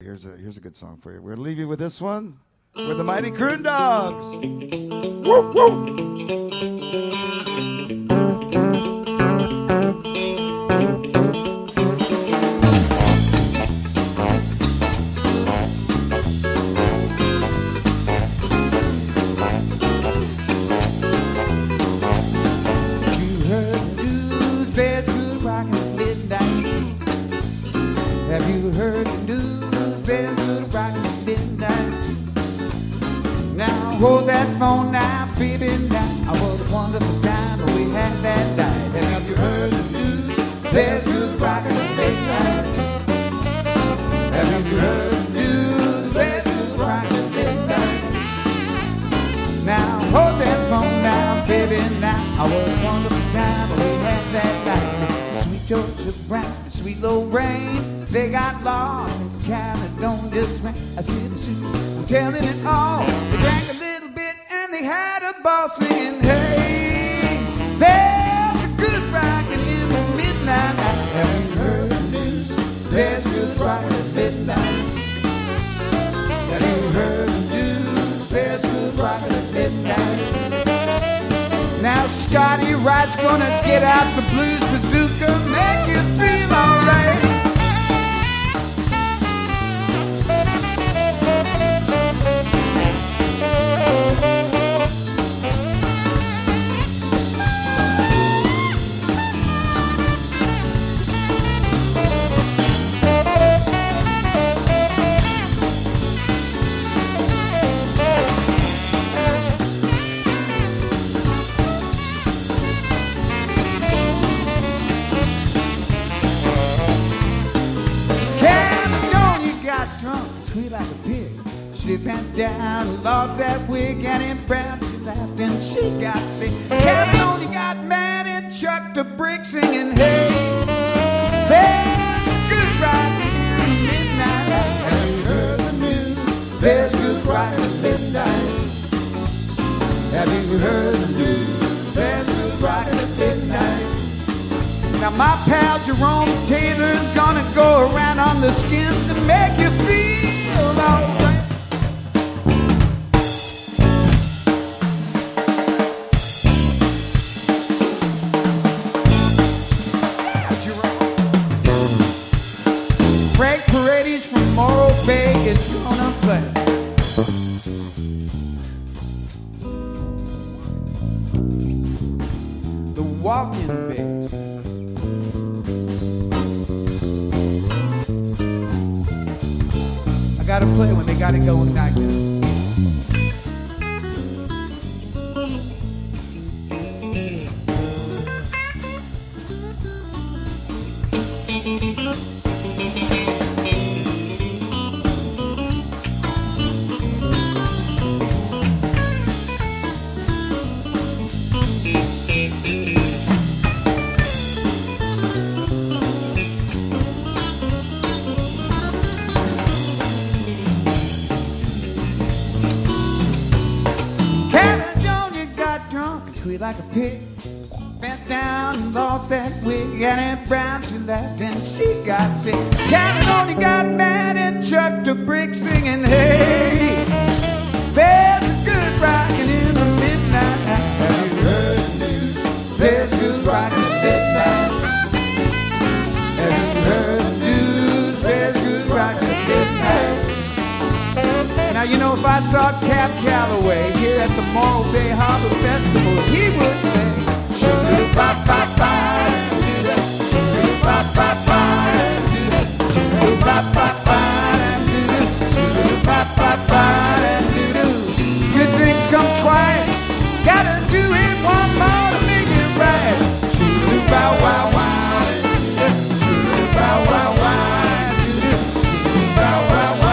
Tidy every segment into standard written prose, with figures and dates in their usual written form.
Here's a good song for you. We're gonna leave you with this one. With the Mighty Croon Dogs. Woo woo. Have you heard the news? There's good rockin' at midnight. Now hold that phone now, baby, now. What a wonderful time we had that night. Have you heard the news? There's good rockin' at midnight. Have you heard the news? There's good rockin' at midnight. Now hold that phone now, baby, now. What a wonderful time we had that night. Sweet Georgia Brown, sweet Lorraine. They got lost in Caledonia's rain. I see the suit, I'm telling it all. They drank a little bit and they had a ball singing, hey, there's a good rockin' in the midnight night. Have you heard the news? There's good rockin' at midnight. Have you heard the news? There's good rockin' at midnight. Now Scotty Wright's gonna get out the blues bazooka, make you feel alright. Sweet like a pig, she bent down and lost that wig, and in brown she laughed and she got sick. California got mad and chucked a brick singing, hey, there's good rockin' in midnight. Have you heard the news? There's good rockin' at midnight. Have you heard the news? There's good rockin' at midnight. Now my pal Jerome Taylor's gonna go around on the skins and make you feel alright. Yeah, Jerome. Frank Paredes from Morro Bay is gonna play. The walking bass. Gotta play when they got it going like this. Sweet like a pig, bent down and lost that wig, and in brown she laughed and she got sick. California got mad and chucked a brick singing, hey, there's a good rockin' in the midnight. Have you heard the news? There's good rockin' at midnight. Have you heard the news? There's good rockin' at midnight. Now, you know, if I saw Cap Calloway here at the Morro Bay Harbor Festival, he would say, shoo-doo-ba-ba-ba, do-da, shoo-doo-ba-ba-ba, do-da, shoo-doo-ba-ba-ba, do-da, shoo-doo-ba-ba-ba, do-da. Good things come twice, gotta do it one more to make it right. Shoo-doo-ba-wow-wow, do-da, shoo-doo-ba-wow-wow, do-da, shoo-doo-ba-wow-wow.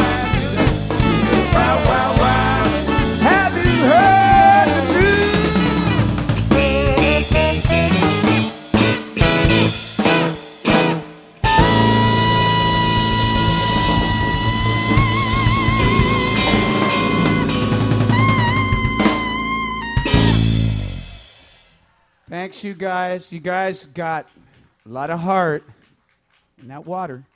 Have you heard the news? Thanks, you guys. You guys got a lot of heart in that water.